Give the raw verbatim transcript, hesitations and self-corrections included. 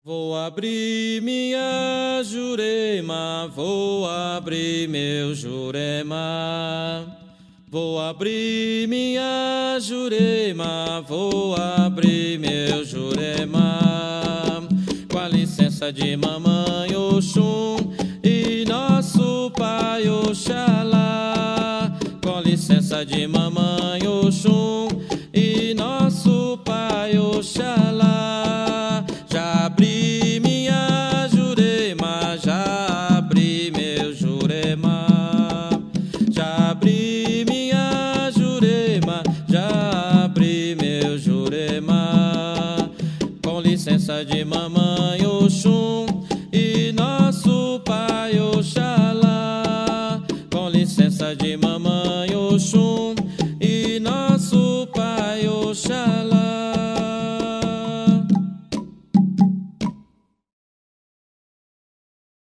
Vou abrir minha Jurema, vou abrir meu Jurema. Vou abrir minha Jurema, vou abrir meu Jurema. Com a licença de mamãe Oxum e nosso pai Oxalá. Com licença de mamãe Oxum e nosso pai Oxalá. Já abri minha Jurema, já abri meu Jurema. Já abri minha Jurema, já abri meu Jurema. Com licença de mamãe Oxum e nosso pai Oxalá. Com licença de mamãe Oxum